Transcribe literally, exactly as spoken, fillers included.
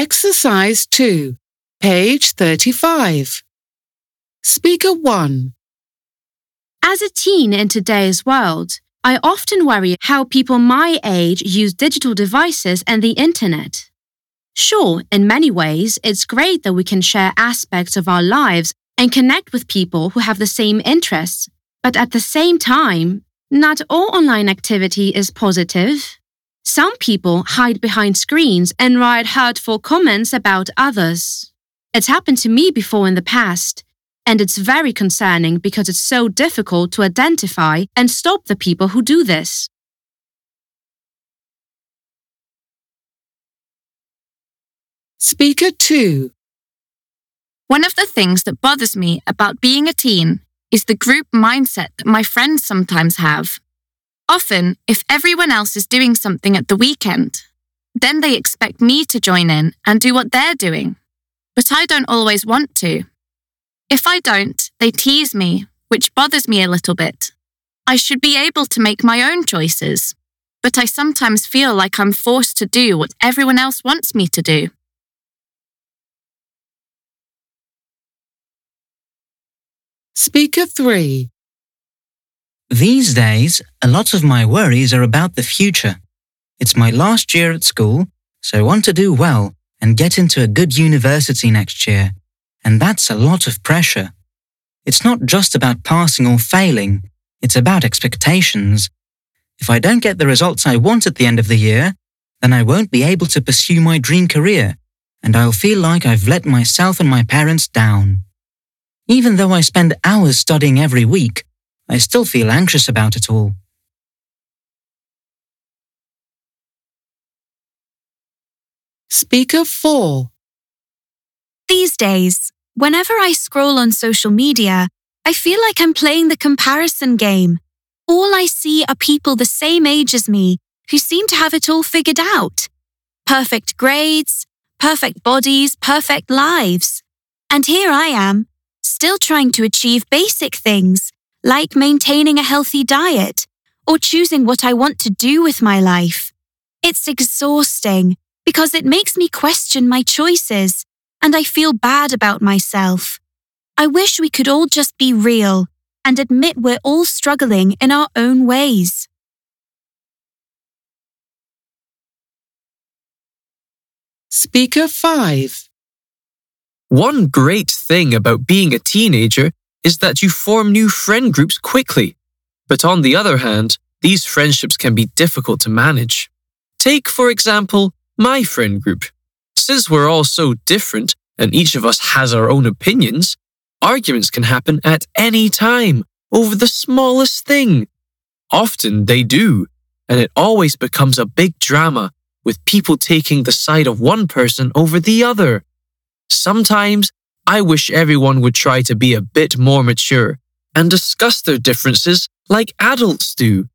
Exercise two, page thirty-five. Speaker one. As a teen in today's world, I often worry how people my age use digital devices and the internet. Sure, in many ways, it's great that we can share aspects of our lives and connect with people who have the same interests. But at the same time, not all online activity is positive. Some people hide behind screens and write hurtful comments about others. It's happened to me before in the past, and it's very concerning because it's so difficult to identify and stop the people who do this. Speaker two. One of the things that bothers me about being a teen is the group mindset that my friends sometimes have. Often, if everyone else is doing something at the weekend, then they expect me to join in and do what they're doing. But I don't always want to. If I don't, they tease me, which bothers me a little bit. I should be able to make my own choices, but I sometimes feel like I'm forced to do what everyone else wants me to do. Speaker three. These days, a lot of my worries are about the future. It's my last year at school, so I want to do well and get into a good university next year. And that's a lot of pressure. It's not just about passing or failing, it's about expectations. If I don't get the results I want at the end of the year, then I won't be able to pursue my dream career, and I'll feel like I've let myself and my parents down. Even though I spend hours studying every week, I still feel anxious about it all. Speaker four. These days, whenever I scroll on social media, I feel like I'm playing the comparison game. All I see are people the same age as me who seem to have it all figured out. Perfect grades, perfect bodies, perfect lives. And here I am, still trying to achieve basic things, like maintaining a healthy diet or choosing what I want to do with my life. It's exhausting because it makes me question my choices, and I feel bad about myself. I wish we could all just be real and admit we're all struggling in our own ways. Speaker five. One great thing about being a teenager is that you form new friend groups quickly. But on the other hand, these friendships can be difficult to manage. Take, for example, my friend group. Since we're all so different and each of us has our own opinions, arguments can happen at any time over the smallest thing. Often they do, and it always becomes a big drama with people taking the side of one person over the other. Sometimes I wish everyone would try to be a bit more mature and discuss their differences like adults do.